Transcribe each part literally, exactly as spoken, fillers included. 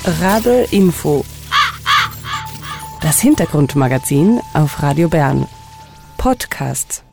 Rabe Info. Das Hintergrundmagazin auf Radio Bern. Podcast.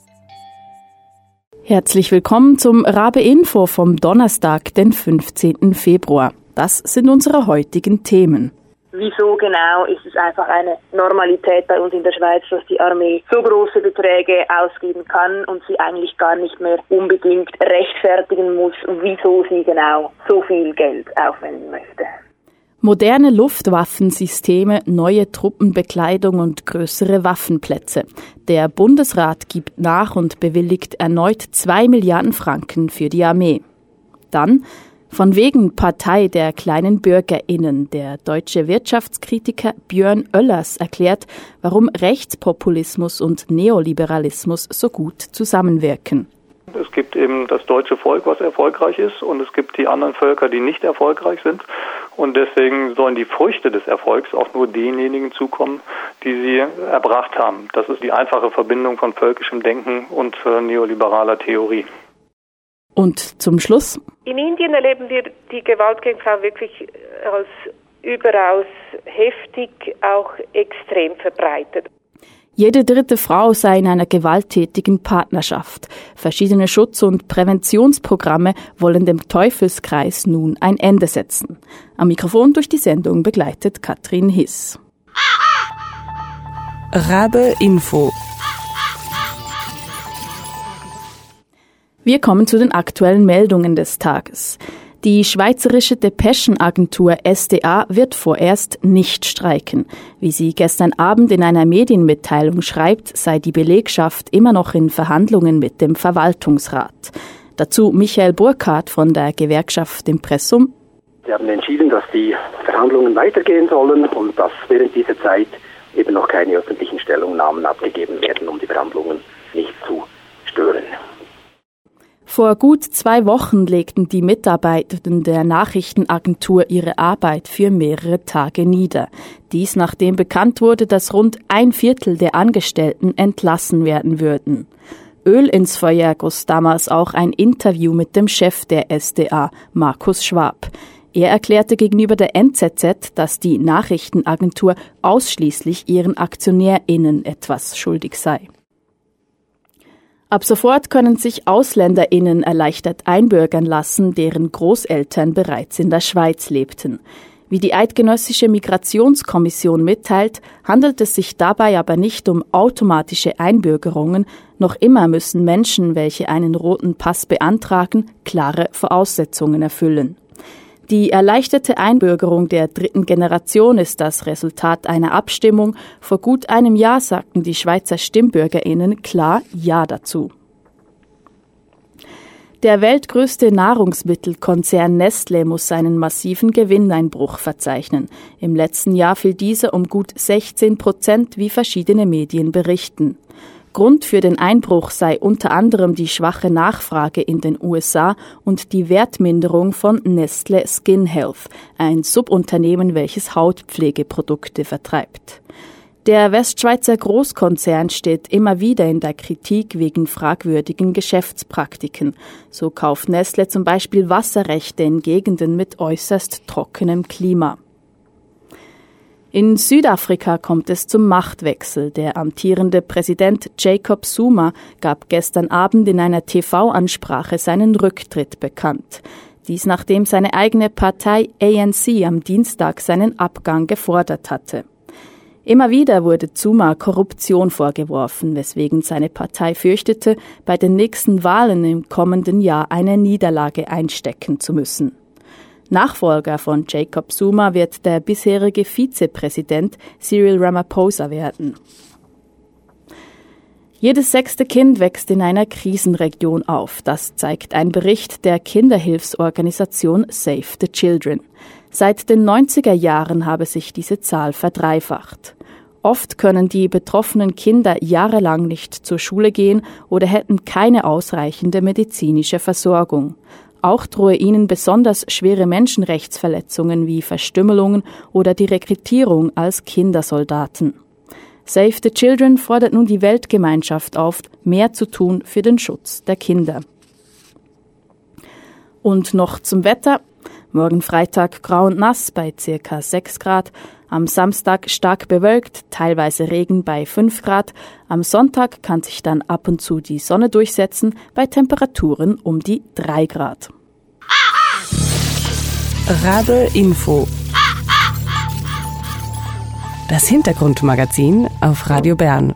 Herzlich willkommen zum Rabe Info vom Donnerstag, den fünfzehnten Februar. Das sind unsere heutigen Themen. Wieso genau ist es einfach eine Normalität bei uns in der Schweiz, dass die Armee so große Beträge ausgeben kann und sie eigentlich gar nicht mehr unbedingt rechtfertigen muss, wieso sie genau so viel Geld aufwenden möchte. Moderne Luftwaffensysteme, neue Truppenbekleidung und größere Waffenplätze. Der Bundesrat gibt nach und bewilligt erneut zwei Milliarden Franken für die Armee. Dann von wegen Partei der kleinen BürgerInnen. Der deutsche Wirtschaftskritiker Björn Oellers erklärt, warum Rechtspopulismus und Neoliberalismus so gut zusammenwirken. Es gibt eben das deutsche Volk, was erfolgreich ist, und es gibt die anderen Völker, die nicht erfolgreich sind. Und deswegen sollen die Früchte des Erfolgs auch nur denjenigen zukommen, die sie erbracht haben. Das ist die einfache Verbindung von völkischem Denken und äh, neoliberaler Theorie. Und zum Schluss? In Indien erleben wir die Gewalt gegen Frauen wirklich als überaus heftig, auch extrem verbreitet. Jede dritte Frau sei in einer gewalttätigen Partnerschaft. Verschiedene Schutz- und Präventionsprogramme wollen dem Teufelskreis nun ein Ende setzen. Am Mikrofon durch die Sendung begleitet Katrin Hiss. Rabe Info. Wir kommen zu den aktuellen Meldungen des Tages. Die schweizerische Depeschenagentur S D A wird vorerst nicht streiken. Wie sie gestern Abend in einer Medienmitteilung schreibt, sei die Belegschaft immer noch in Verhandlungen mit dem Verwaltungsrat. Dazu Michael Burkhardt von der Gewerkschaft Impressum. Wir haben entschieden, dass die Verhandlungen weitergehen sollen und dass während dieser Zeit eben noch keine öffentlichen Stellungnahmen abgegeben werden, um die Verhandlungen nicht zu stören. Vor gut zwei Wochen legten die Mitarbeitenden der Nachrichtenagentur ihre Arbeit für mehrere Tage nieder. Dies nachdem bekannt wurde, dass rund ein Viertel der Angestellten entlassen werden würden. Öl ins Feuer goss damals auch ein Interview mit dem Chef der S D A, Markus Schwab. Er erklärte gegenüber der N Z Z, dass die Nachrichtenagentur ausschließlich ihren AktionärInnen etwas schuldig sei. Ab sofort können sich AusländerInnen erleichtert einbürgern lassen, deren Großeltern bereits in der Schweiz lebten. Wie die Eidgenössische Migrationskommission mitteilt, handelt es sich dabei aber nicht um automatische Einbürgerungen. Noch immer müssen Menschen, welche einen roten Pass beantragen, klare Voraussetzungen erfüllen. Die erleichterte Einbürgerung der dritten Generation ist das Resultat einer Abstimmung. Vor gut einem Jahr sagten die Schweizer StimmbürgerInnen klar Ja dazu. Der weltgrößte Nahrungsmittelkonzern Nestlé muss seinen massiven Gewinneinbruch verzeichnen. Im letzten Jahr fiel dieser um gut sechzehn Prozent, wie verschiedene Medien berichten. Grund für den Einbruch sei unter anderem die schwache Nachfrage in den U S A und die Wertminderung von Nestlé Skin Health, ein Subunternehmen, welches Hautpflegeprodukte vertreibt. Der Westschweizer Großkonzern steht immer wieder in der Kritik wegen fragwürdigen Geschäftspraktiken. So kauft Nestlé zum Beispiel Wasserrechte in Gegenden mit äußerst trockenem Klima. In Südafrika kommt es zum Machtwechsel. Der amtierende Präsident Jacob Zuma gab gestern Abend in einer T V-Ansprache seinen Rücktritt bekannt. Dies nachdem seine eigene Partei A N C am Dienstag seinen Abgang gefordert hatte. Immer wieder wurde Zuma Korruption vorgeworfen, weswegen seine Partei fürchtete, bei den nächsten Wahlen im kommenden Jahr eine Niederlage einstecken zu müssen. Nachfolger von Jacob Zuma wird der bisherige Vizepräsident Cyril Ramaphosa werden. Jedes sechste Kind wächst in einer Krisenregion auf. Das zeigt ein Bericht der Kinderhilfsorganisation Save the Children. Seit den neunziger Jahren habe sich diese Zahl verdreifacht. Oft können die betroffenen Kinder jahrelang nicht zur Schule gehen oder hätten keine ausreichende medizinische Versorgung. Auch drohe ihnen besonders schwere Menschenrechtsverletzungen wie Verstümmelungen oder die Rekrutierung als Kindersoldaten. Save the Children fordert nun die Weltgemeinschaft auf, mehr zu tun für den Schutz der Kinder. Und noch zum Wetter. Morgen Freitag grau und nass bei ca. sechs Grad. Am Samstag stark bewölkt, teilweise Regen bei fünf Grad. Am Sonntag kann sich dann ab und zu die Sonne durchsetzen bei Temperaturen um die drei Grad. Rabe Info. Das Hintergrundmagazin auf Radio Bern.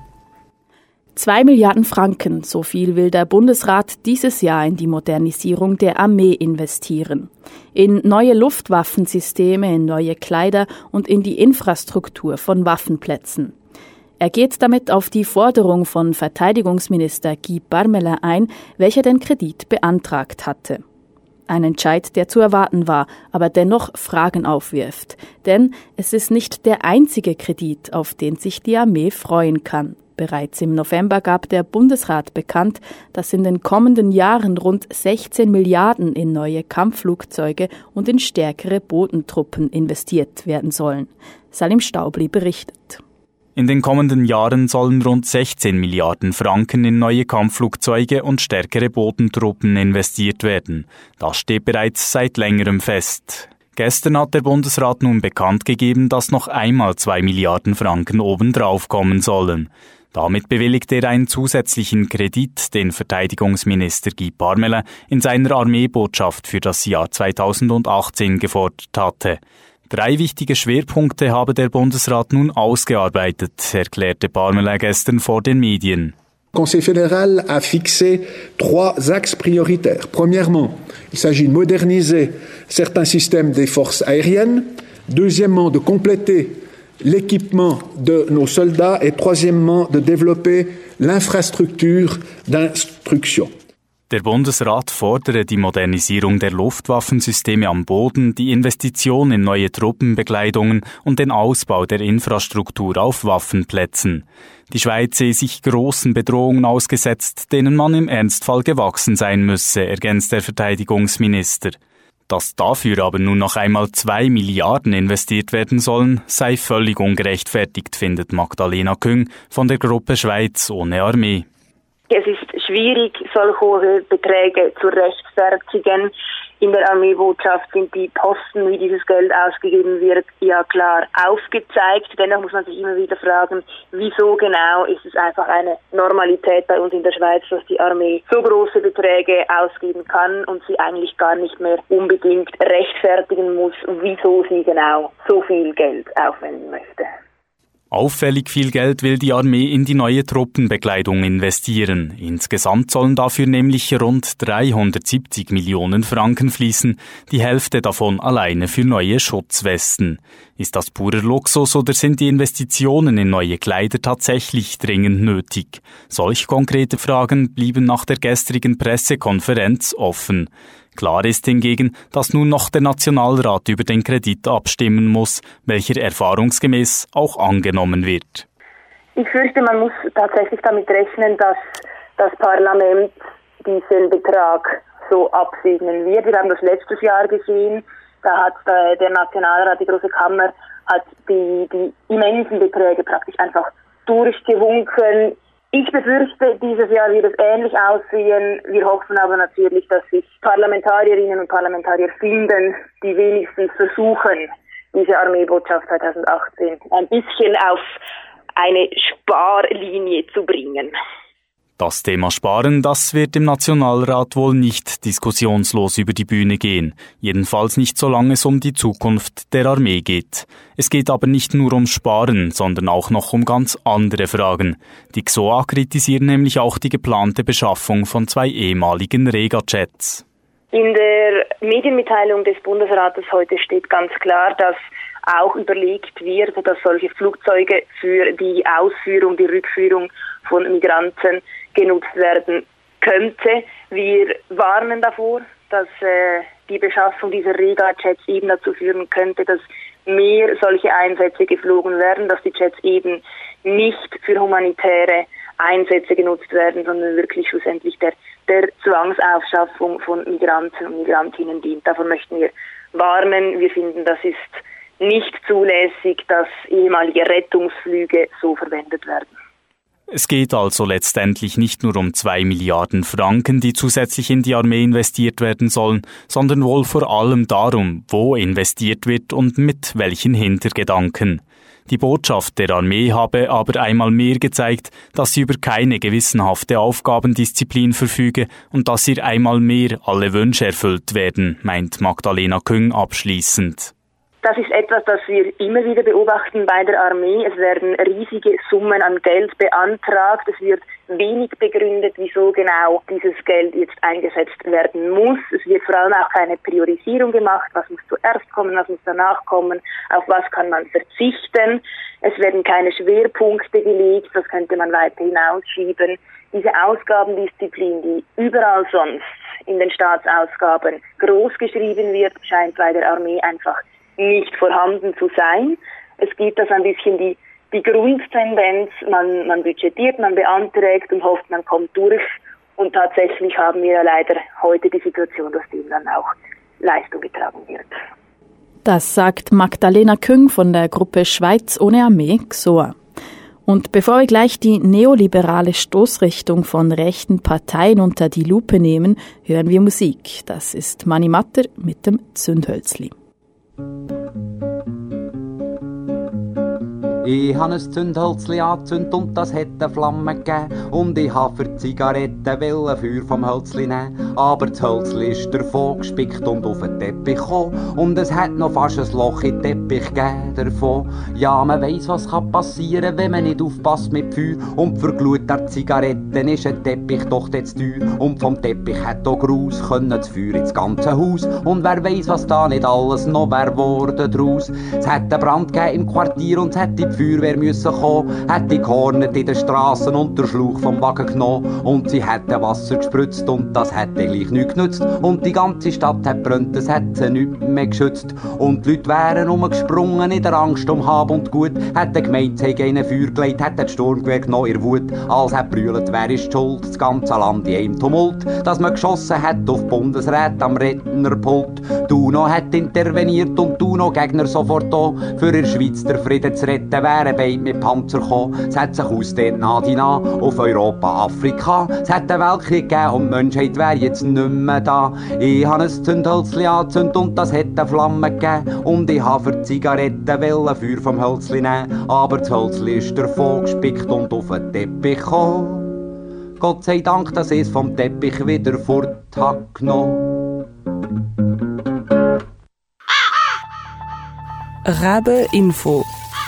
Zwei Milliarden Franken, so viel will der Bundesrat dieses Jahr in die Modernisierung der Armee investieren. In neue Luftwaffensysteme, in neue Kleider und in die Infrastruktur von Waffenplätzen. Er geht damit auf die Forderung von Verteidigungsminister Guy Parmelin ein, welcher den Kredit beantragt hatte. Ein Entscheid, der zu erwarten war, aber dennoch Fragen aufwirft. Denn es ist nicht der einzige Kredit, auf den sich die Armee freuen kann. Bereits im November gab der Bundesrat bekannt, dass in den kommenden Jahren rund sechzehn Milliarden in neue Kampfflugzeuge und in stärkere Bodentruppen investiert werden sollen. Salim Staubli berichtet. In den kommenden Jahren sollen rund sechzehn Milliarden Franken in neue Kampfflugzeuge und stärkere Bodentruppen investiert werden. Das steht bereits seit längerem fest. Gestern hat der Bundesrat nun bekannt gegeben, dass noch einmal zwei Milliarden Franken obendrauf kommen sollen. Damit bewilligt er einen zusätzlichen Kredit, den Verteidigungsminister Guy Parmelin in seiner Armeebotschaft für das Jahr zweitausendachtzehn gefordert hatte. Drei wichtige Schwerpunkte habe der Bundesrat nun ausgearbeitet, erklärte Parmelin gestern vor den Medien. Le Conseil fédéral a fixé trois axes prioritaires. Premièrement, il s'agit de moderniser certains systèmes des forces aériennes. Deuxièmement, de compléter l'équipement de nos soldats. Et troisièmement, de développer l'infrastructure d'instruction. Der Bundesrat fordere die Modernisierung der Luftwaffensysteme am Boden, die Investition in neue Truppenbekleidungen und den Ausbau der Infrastruktur auf Waffenplätzen. Die Schweiz sehe sich großen Bedrohungen ausgesetzt, denen man im Ernstfall gewachsen sein müsse, ergänzt der Verteidigungsminister. Dass dafür aber nun noch einmal zwei Milliarden investiert werden sollen, sei völlig ungerechtfertigt, findet Magdalena Küng von der Gruppe Schweiz ohne Armee. Es ist schwierig, solch hohe Beträge zu rechtfertigen. In der Armeebotschaft sind die Posten, wie dieses Geld ausgegeben wird, ja klar aufgezeigt. Dennoch muss man sich immer wieder fragen, wieso genau ist es einfach eine Normalität bei uns in der Schweiz, dass die Armee so große Beträge ausgeben kann und sie eigentlich gar nicht mehr unbedingt rechtfertigen muss, wieso sie genau so viel Geld aufwenden möchte. Auffällig viel Geld will die Armee in die neue Truppenbekleidung investieren. Insgesamt sollen dafür nämlich rund dreihundertsiebzig Millionen Franken fließen, die Hälfte davon alleine für neue Schutzwesten. Ist das purer Luxus oder sind die Investitionen in neue Kleider tatsächlich dringend nötig? Solch konkrete Fragen blieben nach der gestrigen Pressekonferenz offen. Klar ist hingegen, dass nun noch der Nationalrat über den Kredit abstimmen muss, welcher erfahrungsgemäß auch angenommen wird. Ich fürchte, man muss tatsächlich damit rechnen, dass das Parlament diesen Betrag so absegnen wird. Wir haben das letztes Jahr gesehen, da hat der Nationalrat, die Große Kammer, hat die, die immensen Beträge praktisch einfach durchgewunken. Ich befürchte, dieses Jahr wird es ähnlich aussehen. Wir hoffen aber natürlich, dass sich Parlamentarierinnen und Parlamentarier finden, die wenigstens versuchen, diese Armeebotschaft zweitausendachtzehn ein bisschen auf eine Sparlinie zu bringen. Das Thema Sparen, das wird im Nationalrat wohl nicht diskussionslos über die Bühne gehen. Jedenfalls nicht, solange es um die Zukunft der Armee geht. Es geht aber nicht nur um Sparen, sondern auch noch um ganz andere Fragen. Die X O A kritisieren nämlich auch die geplante Beschaffung von zwei ehemaligen Rega-Jets. In der Medienmitteilung des Bundesrates heute steht ganz klar, dass auch überlegt wird, dass solche Flugzeuge für die Ausführung, die Rückführung von Migranten genutzt werden könnte. Wir warnen davor, dass äh, die Beschaffung dieser Rega-Jets eben dazu führen könnte, dass mehr solche Einsätze geflogen werden, dass die Jets eben nicht für humanitäre Einsätze genutzt werden, sondern wirklich schlussendlich der, der Zwangsaufschaffung von Migranten und Migrantinnen dient. Davon möchten wir warnen. Wir finden, das ist nicht zulässig, dass ehemalige Rettungsflüge so verwendet werden. Es geht also letztendlich nicht nur um zwei Milliarden Franken, die zusätzlich in die Armee investiert werden sollen, sondern wohl vor allem darum, wo investiert wird und mit welchen Hintergedanken. Die Botschaft der Armee habe aber einmal mehr gezeigt, dass sie über keine gewissenhafte Aufgabendisziplin verfüge und dass ihr einmal mehr alle Wünsche erfüllt werden, meint Magdalena Küng abschließend. Das ist etwas, das wir immer wieder beobachten bei der Armee. Es werden riesige Summen an Geld beantragt. Es wird wenig begründet, wieso genau dieses Geld jetzt eingesetzt werden muss. Es wird vor allem auch keine Priorisierung gemacht. Was muss zuerst kommen, was muss danach kommen, auf was kann man verzichten. Es werden keine Schwerpunkte gelegt, das könnte man weiter hinausschieben. Diese Ausgabendisziplin, die überall sonst in den Staatsausgaben groß geschrieben wird, scheint bei der Armee einfach nicht vorhanden zu sein. Es gibt das ein bisschen die, die Grundtendenz, man, man budgetiert, man beantragt und hofft, man kommt durch. Und tatsächlich haben wir ja leider heute die Situation, dass dem dann auch Leistung getragen wird. Das sagt Magdalena Küng von der Gruppe Schweiz ohne Armee, X O A. Und bevor wir gleich die neoliberale Stoßrichtung von rechten Parteien unter die Lupe nehmen, hören wir Musik. Das ist Mani Matter mit dem Zündhölzli. Ich habe ein Zündhölzli angezündet und das hat eine Flamme gegeben. Und ich habe für Zigaretten wollen Feuer vom Hölzli nehmen. Aber das Hölzli ist davon gespickt und auf den Teppich gekommen. Und es hat noch fast ein Loch in den Teppich gegeben davon. Ja, man weiss, was kann passieren, wenn man nicht aufpasst mit Feuer. Und für Glut der Zigaretten ist ein Teppich doch jetzt teuer. Und vom Teppich hat auch Graus können das Feuer ins ganze Haus. Und wer weiss, was da nicht alles noch wär worden draus. Es hat einen Brand gegeben im Quartier und es hat die Feuerwehr müssen kommen, hat die gehornet in den Strassen und den Schlauch vom Wagen genommen. Und sie hätten Wasser gespritzt und das hätte gleich nichts genützt. Und die ganze Stadt hat brennt, das hat sie nichts mehr geschützt. Und die Leute wären umgesprungen in der Angst um Hab und Gut. Hätte gemeint, sie hätten ihnen Feuer gelegt, hätte das Sturmgewehr genommen, ihr Wut. Als hat brüllt, wer ist schuld, das ganze Land in einem Tumult. Dass man geschossen hat auf Bundesrat am Rednerpult. Duno hat interveniert und Duno Gegner sofort da. Für in der Schweiz der Frieden zu retten, wären beide mit Panzer gekommen. Es hat sich ausdehnt nah die nah auf Europa, Afrika. Es hat einen Weltkrieg gegeben und die Menschheit wäre jetzt nicht mehr da. Ich habe ein Zündhölzli angezündet und das hat eine Flamme gegeben. Und ich habe für Zigaretten wollen Feuer vom Hölzli nehmen. Aber das Hölzli ist davon gespickt und auf den Teppich gekommen. Gott sei Dank, dass ich es vom Teppich wieder fort habe genommen. Rabe Info.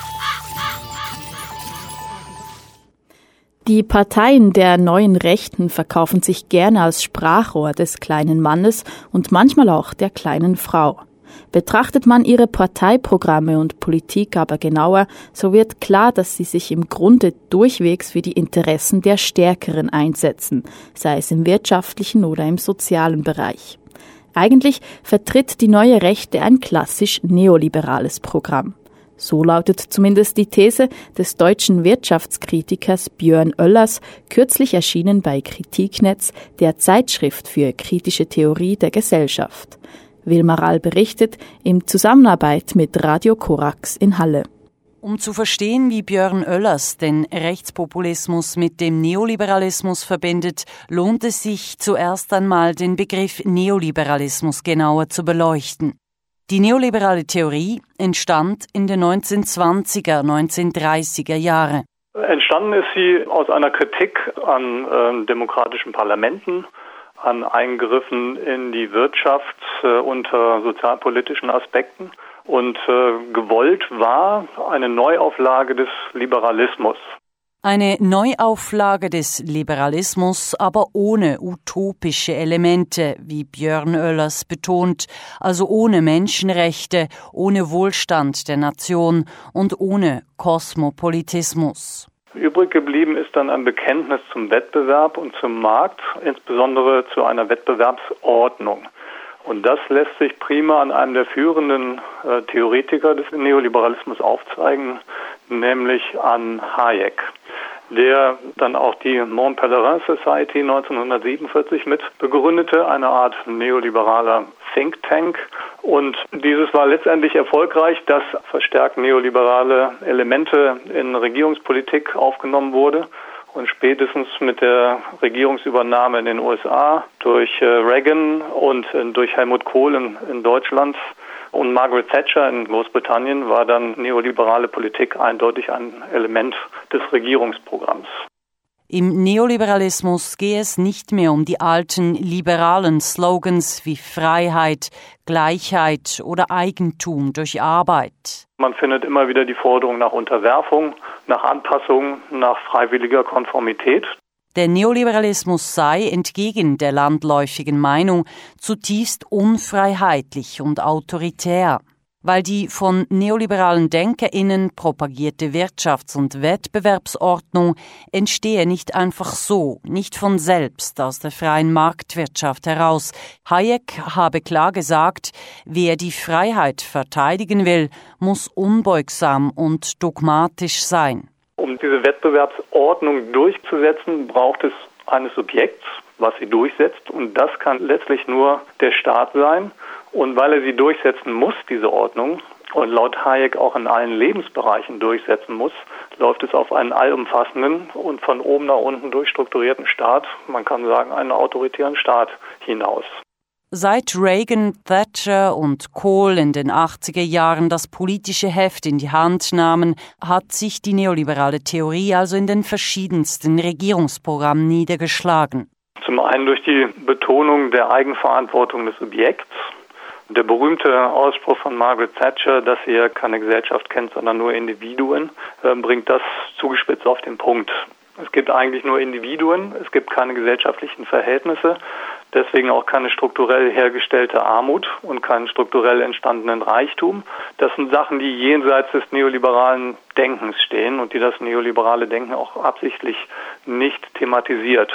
Die Parteien der neuen Rechten verkaufen sich gerne als Sprachrohr des kleinen Mannes und manchmal auch der kleinen Frau. Betrachtet man ihre Parteiprogramme und Politik aber genauer, so wird klar, dass sie sich im Grunde durchwegs für die Interessen der Stärkeren einsetzen, sei es im wirtschaftlichen oder im sozialen Bereich. Eigentlich vertritt die neue Rechte ein klassisch neoliberales Programm. So lautet zumindest die These des deutschen Wirtschaftskritikers Björn Oellers, kürzlich erschienen bei Kritiknetz, der Zeitschrift für kritische Theorie der Gesellschaft. Wilma Rall berichtet in Zusammenarbeit mit Radio Korax in Halle. Um zu verstehen, wie Björn Oellers den Rechtspopulismus mit dem Neoliberalismus verbindet, lohnt es sich zuerst einmal, den Begriff Neoliberalismus genauer zu beleuchten. Die neoliberale Theorie entstand in den neunzehnhundertzwanziger, neunzehnhundertdreißiger Jahre. Entstanden ist sie aus einer Kritik an äh, demokratischen Parlamenten, an Eingriffen in die Wirtschaft äh, unter sozialpolitischen Aspekten. Und äh, gewollt war eine Neuauflage des Liberalismus. Eine Neuauflage des Liberalismus, aber ohne utopische Elemente, wie Björn Oellers betont, also ohne Menschenrechte, ohne Wohlstand der Nation und ohne Kosmopolitismus. Übrig geblieben ist dann ein Bekenntnis zum Wettbewerb und zum Markt, insbesondere zu einer Wettbewerbsordnung. Und das lässt sich prima an einem der führenden äh, Theoretiker des Neoliberalismus aufzeigen, nämlich an Hayek, der dann auch die Mont Pelerin Society neunzehnhundertsiebenundvierzig mit begründete, eine Art neoliberaler Think Tank. Und dieses war letztendlich erfolgreich, dass verstärkt neoliberale Elemente in Regierungspolitik aufgenommen wurde Und spätestens mit der Regierungsübernahme in den U S A durch Reagan und durch Helmut Kohl in, in Deutschland und Margaret Thatcher in Großbritannien war dann neoliberale Politik eindeutig ein Element des Regierungsprogramms. Im Neoliberalismus gehe es nicht mehr um die alten liberalen Slogans wie Freiheit, Gleichheit oder Eigentum durch Arbeit. Man findet immer wieder die Forderung nach Unterwerfung, nach Anpassung, nach freiwilliger Konformität. Der Neoliberalismus sei, entgegen der landläufigen Meinung, zutiefst unfreiheitlich und autoritär. Weil die von neoliberalen DenkerInnen propagierte Wirtschafts- und Wettbewerbsordnung entstehe nicht einfach so, nicht von selbst aus der freien Marktwirtschaft heraus. Hayek habe klar gesagt, wer die Freiheit verteidigen will, muss unbeugsam und dogmatisch sein. Um diese Wettbewerbsordnung durchzusetzen, braucht es eines Subjekts, was sie durchsetzt. Und das kann letztlich nur der Staat sein. Und weil er sie durchsetzen muss, diese Ordnung, und laut Hayek auch in allen Lebensbereichen durchsetzen muss, läuft es auf einen allumfassenden und von oben nach unten durchstrukturierten Staat, man kann sagen einen autoritären Staat, hinaus. Seit Reagan, Thatcher und Kohl in den achtziger Jahren das politische Heft in die Hand nahmen, hat sich die neoliberale Theorie also in den verschiedensten Regierungsprogrammen niedergeschlagen. Zum einen durch die Betonung der Eigenverantwortung des Subjekts. Der berühmte Ausspruch von Margaret Thatcher, dass sie ja keine Gesellschaft kennt, sondern nur Individuen, bringt das zugespitzt auf den Punkt. Es gibt eigentlich nur Individuen, es gibt keine gesellschaftlichen Verhältnisse, deswegen auch keine strukturell hergestellte Armut und keinen strukturell entstandenen Reichtum. Das sind Sachen, die jenseits des neoliberalen Denkens stehen und die das neoliberale Denken auch absichtlich nicht thematisiert.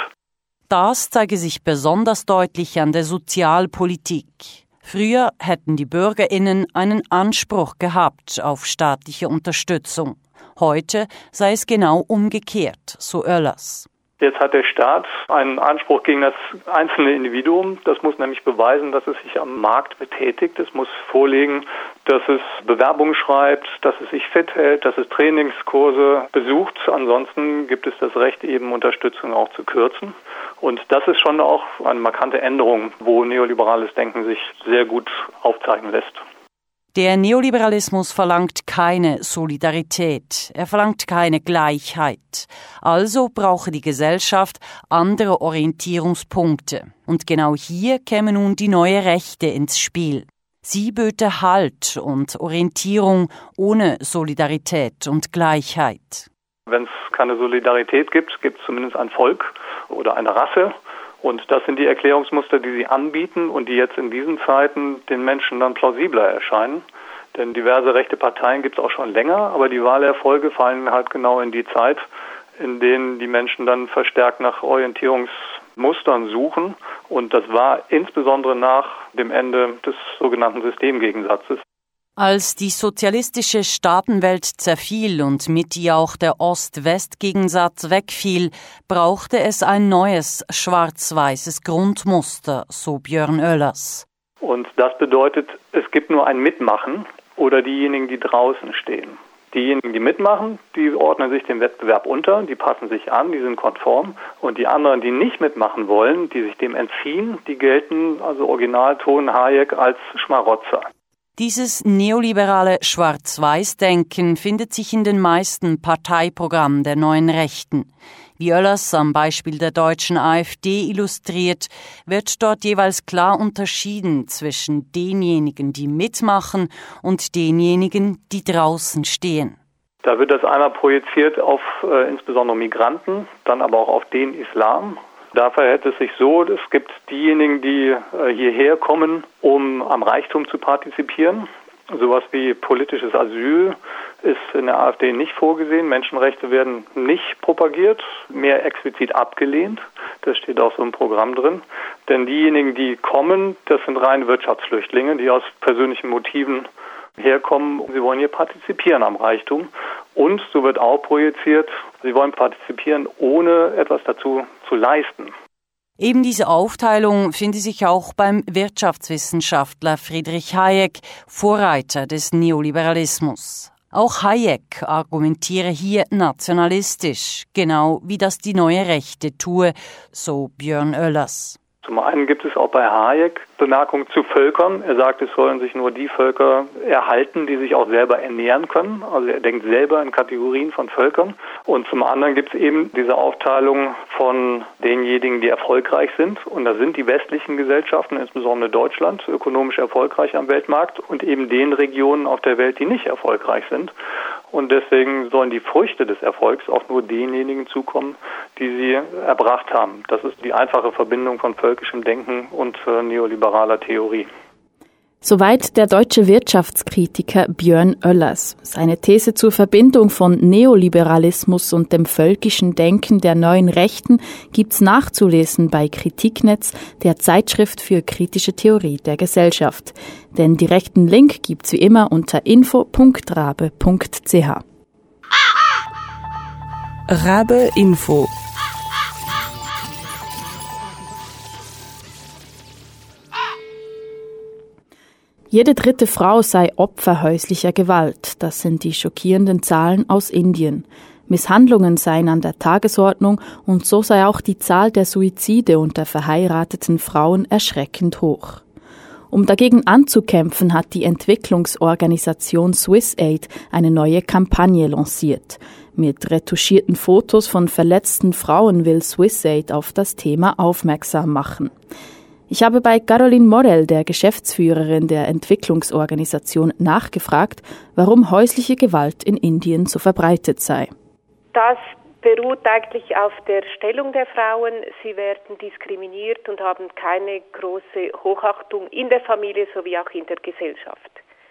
Das zeige sich besonders deutlich an der Sozialpolitik. Früher hätten die BürgerInnen einen Anspruch gehabt auf staatliche Unterstützung. Heute sei es genau umgekehrt, so Oellers. Jetzt hat der Staat einen Anspruch gegen das einzelne Individuum. Das muss nämlich beweisen, dass es sich am Markt betätigt. Es muss vorlegen, dass es Bewerbungen schreibt, dass es sich fit hält, dass es Trainingskurse besucht. Ansonsten gibt es das Recht, eben Unterstützung auch zu kürzen. Und das ist schon auch eine markante Änderung, wo neoliberales Denken sich sehr gut aufzeigen lässt. Der Neoliberalismus verlangt keine Solidarität, er verlangt keine Gleichheit. Also brauche die Gesellschaft andere Orientierungspunkte. Und genau hier käme nun die neue Rechte ins Spiel. Sie böte Halt und Orientierung ohne Solidarität und Gleichheit. Wenn es keine Solidarität gibt, gibt es zumindest ein Volk oder eine Rasse. Und das sind die Erklärungsmuster, die sie anbieten und die jetzt in diesen Zeiten den Menschen dann plausibler erscheinen. Denn diverse rechte Parteien gibt es auch schon länger, aber die Wahlerfolge fallen halt genau in die Zeit, in denen die Menschen dann verstärkt nach Orientierungsmustern suchen. Und das war insbesondere nach dem Ende des sogenannten Systemgegensatzes. Als die sozialistische Staatenwelt zerfiel und mit ihr auch der Ost-West-Gegensatz wegfiel, brauchte es ein neues schwarz-weißes Grundmuster, so Björn Oellers. Und das bedeutet, es gibt nur ein Mitmachen oder diejenigen, die draußen stehen. Diejenigen, die mitmachen, die ordnen sich dem Wettbewerb unter, die passen sich an, die sind konform. Und die anderen, die nicht mitmachen wollen, die sich dem entziehen, die gelten, also Originalton Hayek, als Schmarotzer. Dieses neoliberale Schwarz-Weiß-Denken findet sich in den meisten Parteiprogrammen der neuen Rechten. Wie Oellers am Beispiel der deutschen AfD illustriert, wird dort jeweils klar unterschieden zwischen denjenigen, die mitmachen und denjenigen, die draußen stehen. Da wird das einmal projiziert auf äh, insbesondere Migranten, dann aber auch auf den Islam. Da verhält es sich so, es gibt diejenigen, die äh, hierher kommen, um am Reichtum zu partizipieren. Sowas wie politisches Asyl ist in der AfD nicht vorgesehen. Menschenrechte werden nicht propagiert, mehr explizit abgelehnt. Das steht auch so im Programm drin. Denn diejenigen, die kommen, das sind reine Wirtschaftsflüchtlinge, die aus persönlichen Motiven herkommen. Sie wollen hier partizipieren am Reichtum. Und so wird auch projiziert, sie wollen partizipieren, ohne etwas dazu zu leisten. Eben diese Aufteilung findet sich auch beim Wirtschaftswissenschaftler Friedrich Hayek, Vorreiter des Neoliberalismus. Auch Hayek argumentiere hier nationalistisch, genau wie das die neue Rechte tue, so Björn Oellers. Zum einen gibt es auch bei Hayek Bemerkungen zu Völkern. Er sagt, es sollen sich nur die Völker erhalten, die sich auch selber ernähren können. Also er denkt selber in Kategorien von Völkern. Und zum anderen gibt es eben diese Aufteilung von denjenigen, die erfolgreich sind. Und das sind die westlichen Gesellschaften, insbesondere Deutschland, ökonomisch erfolgreich am Weltmarkt und eben den Regionen auf der Welt, die nicht erfolgreich sind. Und deswegen sollen die Früchte des Erfolgs auch nur denjenigen zukommen, die sie erbracht haben. Das ist die einfache Verbindung von völkischem Denken und äh, neoliberaler Theorie. Soweit der deutsche Wirtschaftskritiker Björn Oellers. Seine These zur Verbindung von Neoliberalismus und dem völkischen Denken der neuen Rechten gibt's nachzulesen bei Kritiknetz, der Zeitschrift für kritische Theorie der Gesellschaft. Den direkten Link gibt's wie immer unter info punkt rabe punkt c h. Rabe Info. Jede dritte Frau sei Opfer häuslicher Gewalt. Das sind die schockierenden Zahlen aus Indien. Misshandlungen seien an der Tagesordnung und so sei auch die Zahl der Suizide unter verheirateten Frauen erschreckend hoch. Um dagegen anzukämpfen, hat die Entwicklungsorganisation SwissAid eine neue Kampagne lanciert. Mit retuschierten Fotos von verletzten Frauen will SwissAid auf das Thema aufmerksam machen. Ich habe bei Caroline Morel, der Geschäftsführerin der Entwicklungsorganisation, nachgefragt, warum häusliche Gewalt in Indien so verbreitet sei. Das beruht eigentlich auf der Stellung der Frauen. Sie werden diskriminiert und haben keine große Hochachtung in der Familie sowie auch in der Gesellschaft.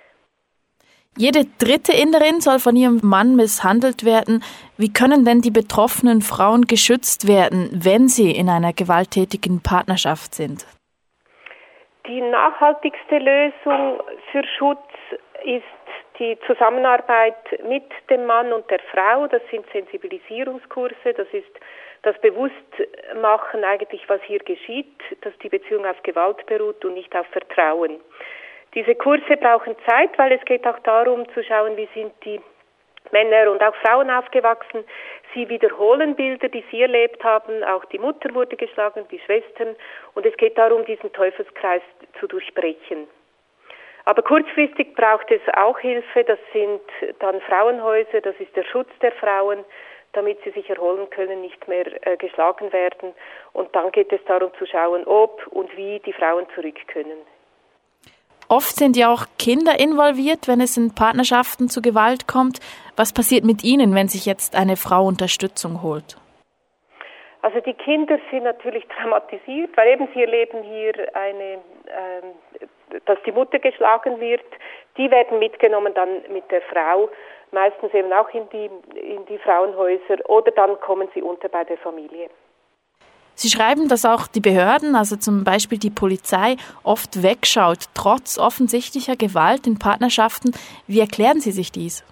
Jede dritte Inderin soll von ihrem Mann misshandelt werden. Wie können denn die betroffenen Frauen geschützt werden, wenn sie in einer gewalttätigen Partnerschaft sind? Die nachhaltigste Lösung für Schutz ist die Zusammenarbeit mit dem Mann und der Frau. Das sind Sensibilisierungskurse, das ist das Bewusstmachen eigentlich, was hier geschieht, dass die Beziehung auf Gewalt beruht und nicht auf Vertrauen. Diese Kurse brauchen Zeit, weil es geht auch darum zu schauen, wie sind die Männer und auch Frauen aufgewachsen. Sie wiederholen Bilder, die sie erlebt haben. Auch die Mutter wurde geschlagen, die Schwestern. Und es geht darum, diesen Teufelskreis zu durchbrechen. Aber kurzfristig braucht es auch Hilfe. Das sind dann Frauenhäuser, das ist der Schutz der Frauen, damit sie sich erholen können, nicht mehr äh, geschlagen werden. Und dann geht es darum zu schauen, ob und wie die Frauen zurück können. Oft sind ja auch Kinder involviert, wenn es in Partnerschaften zu Gewalt kommt. Was passiert mit ihnen, wenn sich jetzt eine Frau Unterstützung holt? Also die Kinder sind natürlich traumatisiert, weil eben sie erleben hier eine, ähm, dass die Mutter geschlagen wird. Die werden mitgenommen dann mit der Frau, meistens eben auch in die, in die Frauenhäuser, oder dann kommen sie unter bei der Familie. Sie schreiben, dass auch die Behörden, also zum Beispiel die Polizei, oft wegschaut, trotz offensichtlicher Gewalt in Partnerschaften. Wie erklären Sie sich dies?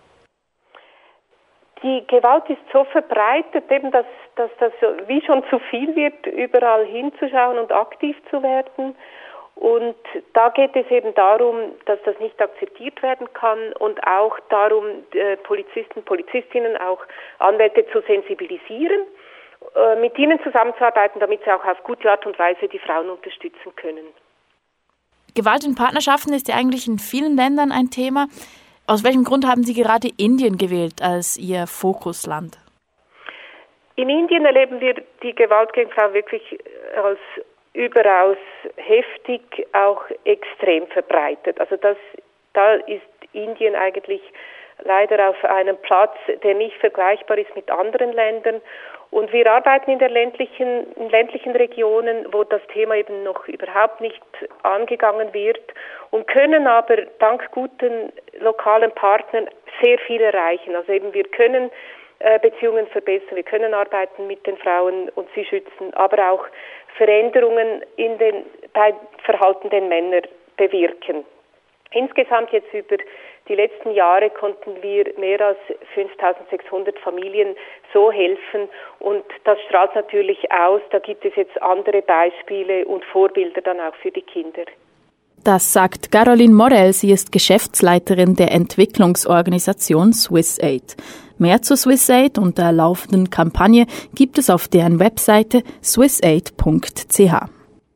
Die Gewalt ist so verbreitet, eben dass, dass das wie schon zu viel wird, überall hinzuschauen und aktiv zu werden. Und da geht es eben darum, dass das nicht akzeptiert werden kann und auch darum, äh, Polizisten, Polizistinnen, auch Anwälte zu sensibilisieren, mit ihnen zusammenzuarbeiten, damit sie auch auf gute Art und Weise die Frauen unterstützen können. Gewalt in Partnerschaften ist ja eigentlich in vielen Ländern ein Thema. Aus welchem Grund haben Sie gerade Indien gewählt als Ihr Fokusland? In Indien erleben wir die Gewalt gegen Frauen wirklich als überaus heftig, auch extrem verbreitet. Also das, da ist Indien eigentlich leider auf einem Platz, der nicht vergleichbar ist mit anderen Ländern. Und wir arbeiten in der ländlichen, in ländlichen Regionen, wo das Thema eben noch überhaupt nicht angegangen wird und können aber dank guten lokalen Partnern sehr viel erreichen. Also eben wir können äh, Beziehungen verbessern, wir können arbeiten mit den Frauen und sie schützen, aber auch Veränderungen in den, bei Verhalten der Männer bewirken. Insgesamt jetzt über die letzten Jahre konnten wir mehr als fünftausendsechshundert Familien so helfen und das strahlt natürlich aus. Da gibt es jetzt andere Beispiele und Vorbilder dann auch für die Kinder. Das sagt Caroline Morel. Sie ist Geschäftsleiterin der Entwicklungsorganisation SwissAid. Mehr zu SwissAid und der laufenden Kampagne gibt es auf deren Webseite swissaid punkt c h.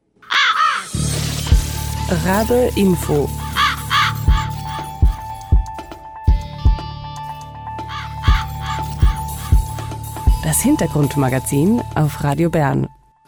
Rabe Info. Das Hintergrundmagazin auf Radio Bern.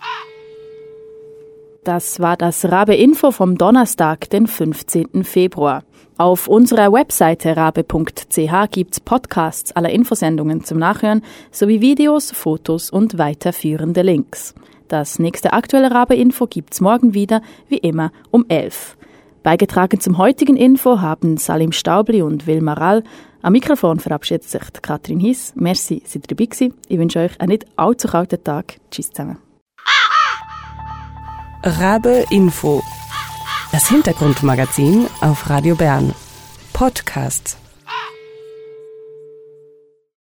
Das war das Rabe Info vom Donnerstag, den fünfzehnten Februar. Auf unserer Webseite rabe punkt c h gibt's Podcasts aller Infosendungen zum Nachhören sowie Videos, Fotos und weiterführende Links. Das nächste aktuelle Rabe Info gibt's morgen wieder, wie immer um elf. Beigetragen zum heutigen Info haben Salim Staubli und Wilma Rall. Am Mikrofon verabschiedet sich Katrin Hiss. Merci, seid ihr dabei gewesen. Ich wünsche euch einen nicht allzu kalten Tag. Tschüss zusammen. Rabe Info. Das Hintergrundmagazin auf Radio Bern. Podcast.